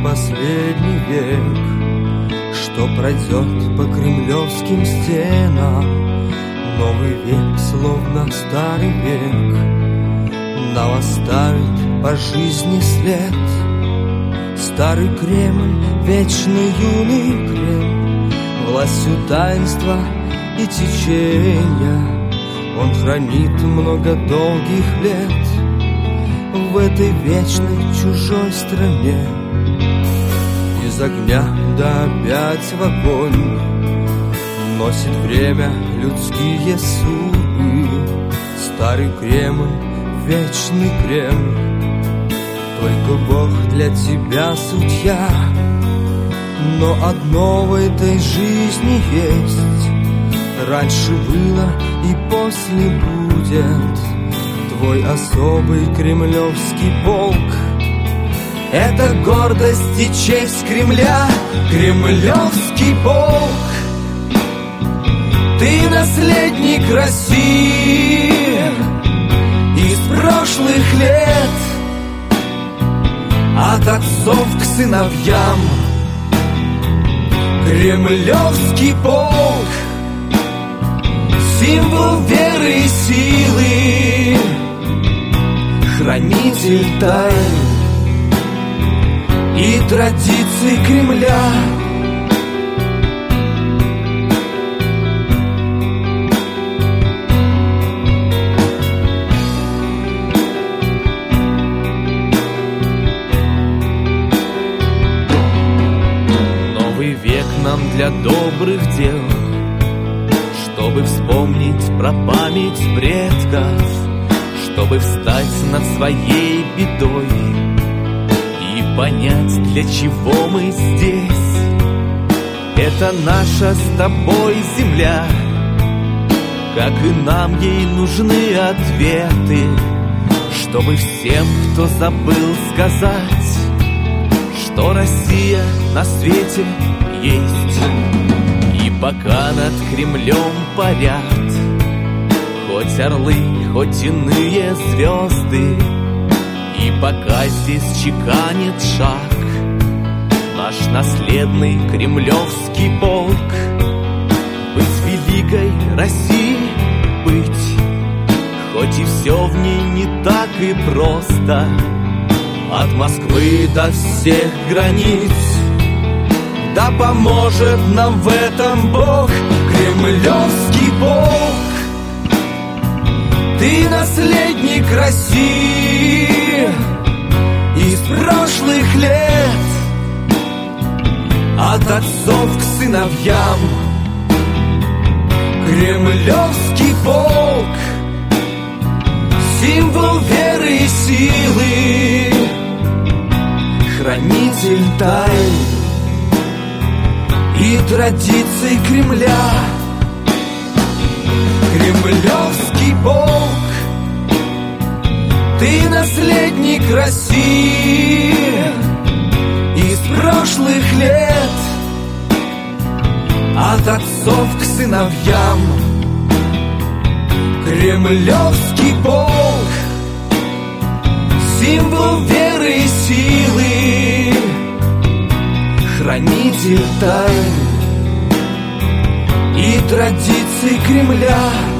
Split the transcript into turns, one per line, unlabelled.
последний век, что пройдет по кремлевским стенам. Новый век, словно старый век, нам оставит по жизни след. Старый Кремль, вечный юный Кремль, властью таинства и течения он хранит много долгих лет в этой вечной чужой стране. Из огня да опять в огонь носит время людские судьбы. Старый Кремль, вечный Кремль, только Бог для тебя судья. Но одно в этой жизни есть, раньше было и после будет. Твой особый кремлевский полк — это гордость и честь Кремля. Кремлевский полк, ты наследник России из прошлых лет, от отцов к сыновьям. Кремлевский полк — символ веры и силы, хранитель тайн и традиций Кремля.
Новый век нам для добрых дел, чтобы вспомнить про память предков, чтобы встать над своей бедой и понять, для чего мы здесь. Это наша с тобой земля, как и нам ей нужны ответы, чтобы всем, кто забыл, сказать, что Россия на свете есть. И пока над Кремлем парят хоть орлы, хоть иные звезды, и пока здесь чеканит шаг наш наследный кремлевский полк, быть великой Россией, быть, хоть и все в ней не так и просто, от Москвы до всех границ. Да поможет нам в этом Бог. Кремлевский полк, ты наследник России из прошлых лет, от отцов к сыновьям. Кремлевский полк, символ веры и силы, хранитель тайн и традиций Кремля. Кремлевский полк, ты наследник России из прошлых лет, от отцов к сыновьям. Кремлевский полк, символ веры и силы, хранитель тайн и традиций Кремля.